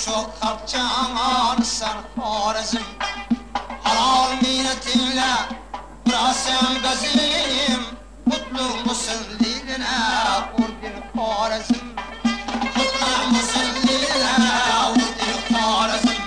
çok halk canansan Xorazm. Halal minnetinle burasın gazim, mutlu musun diline vurdin Xorazm. Mutlu musun diline vurdin Xorazm.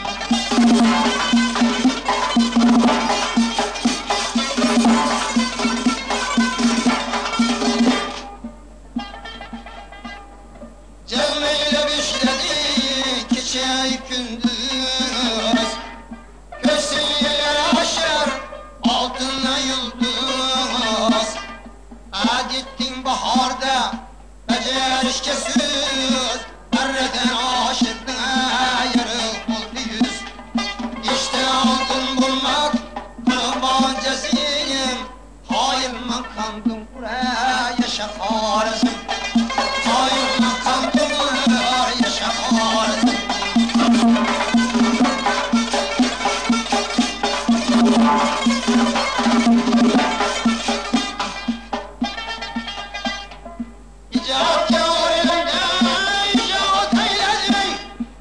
Cevmeyle bişledi keçey gündüz, köşeye yaraşır altınla yıldız. Adettin baharda becerişke söz, nereden aşırdın yarı oldu yüz. İşte altın bulmak kurban cezim, hayırman kandım buraya yaşa Xorazm. Hayırman kandım buraya yaşa Xorazm. İcab yârinde icat eyledim,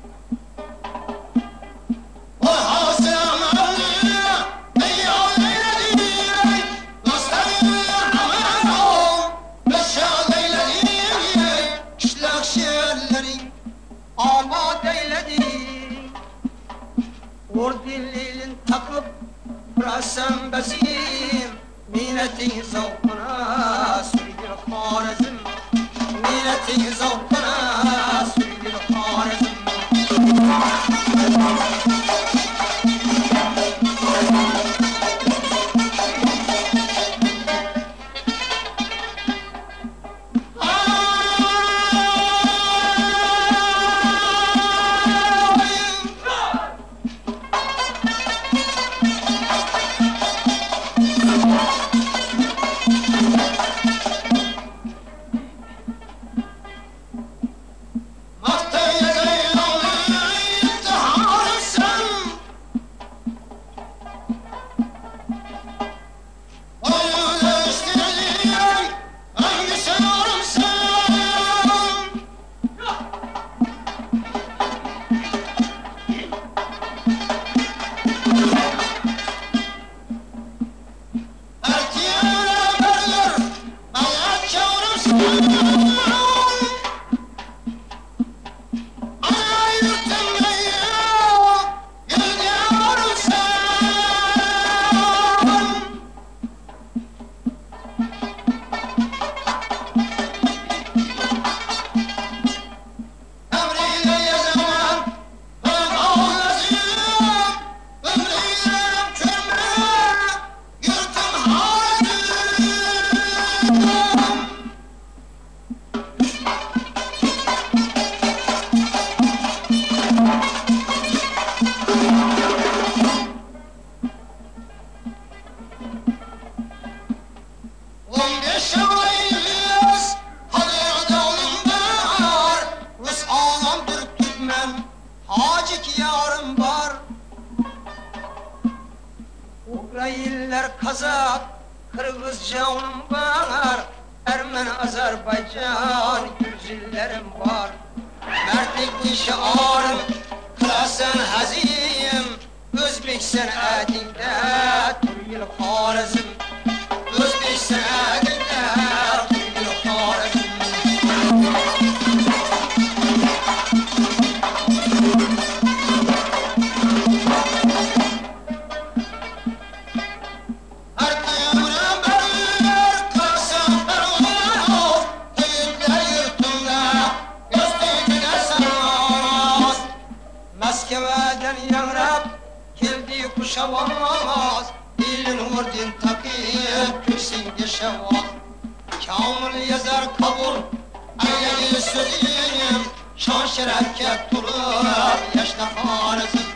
o hasımlarını beyan eyledim. Dostlarımı aman ol, beşad eyledim, kışlak şiirlerin amad eyledim. Ordinliğin takıp bıraksam bezim, minnetin zavkına sürgün Xorazm. Minnetin zavkına sürgün Xorazm. Ukrayinler, Kazak, Kırgız canım var, Ermen, Azerbaycan, Gürcillerim var. Mertlik şiarım, kılasen hazim, Özbek sen adinde, Türk'ül Xorazm. Özbek sen adinde, Türk'ül Xorazm. Maskevadan yanrab keldi kuşamaz, dilin ordin takip köksünde şevval. Kamil yazar kabul eyledi sözüm, şan şerefke durur yaşla Xorazm.